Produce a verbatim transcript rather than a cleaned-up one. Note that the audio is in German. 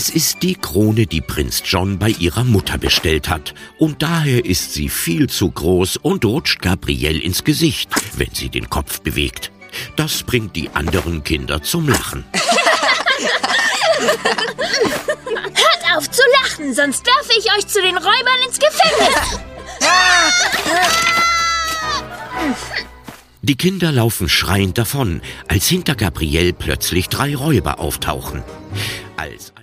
Das ist die Krone, die Prinz John bei ihrer Mutter bestellt hat. Und daher ist sie viel zu groß und rutscht Gabrielle ins Gesicht, wenn sie den Kopf bewegt. Das bringt die anderen Kinder zum Lachen. Hört auf zu lachen, sonst werfe ich euch zu den Räubern ins Gefängnis. Die Kinder laufen schreiend davon, als hinter Gabrielle plötzlich drei Räuber auftauchen. Als